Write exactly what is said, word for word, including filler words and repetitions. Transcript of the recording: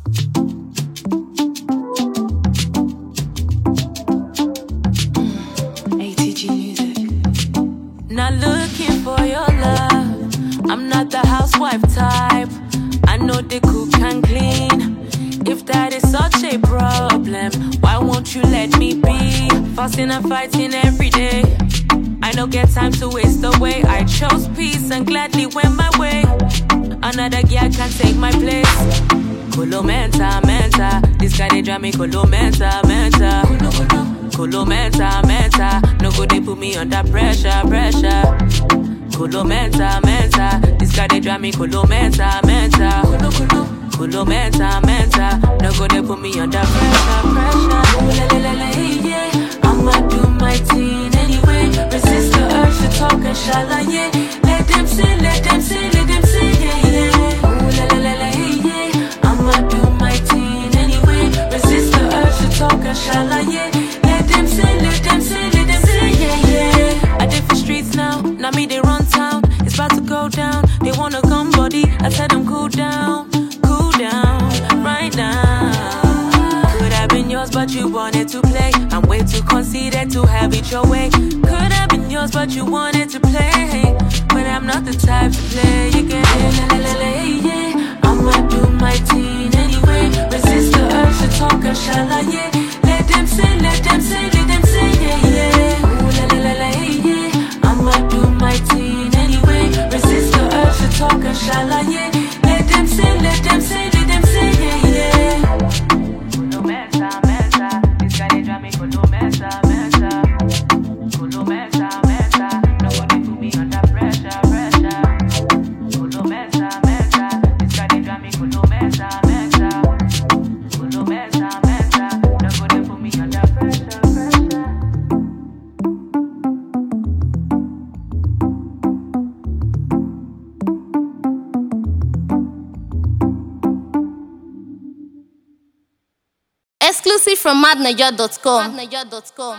A T G music. Not looking for your love. I'm not the housewife type. I know they cook and clean. If that is such a problem, why won't you let me be? Fussing and fighting every day. I don't get time to waste away. I chose peace and gladly went my way. Another girl can take my place. Kolo menta, menta. This guy they drive me kolo menta, menta. Kolo menta, menta. No good they put me under pressure, pressure. Kolo menta, menta. This guy they drive me kolo menta, menta. Kolo menta, menta. No good they put me under pressure, pressure. Ooh, la, la, la, la, yeah. I'ma do my thing anyway. Resist the urge to talk and shala, yeah. Let them say, let them say, let them say, yeah, yeah. Ooh, la, la, la, la, yeah. I'ma do my thing anyway. Resist the urge to talk and shala, yeah. Let them say, let them say, let them say, yeah, yeah. I did for streets now, now me they run town. It's about to go down, they wanna come body. I tell them cool down, cool down, right now. Could have been yours, but you wanted to play. I'm way too conceited to have it your way. Could have been yours, but you wanted to play. But I'm not the type to play again. La, la, la, la, yeah. I'ma do my thing anyway. Resist the urge to talk and shala, yeah. Let them say, let them say, let them say, yeah, yeah. Ooh, la, la, la, la, yeah. I'ma do my thing anyway. Resist the urge to talk and shala, yeah. Let them say, let them say, let them say, yeah, yeah. Kolo menta, menta. This guy they drive me kolo menta, menta. Kolo menta, menta. Nobody put me under pressure, pressure. Kolo menta, menta. This guy they drive me kolo menta, menta. Kolo menta, menta. Nobody put me under pressure, pressure. Exclusive from madnaja dot com.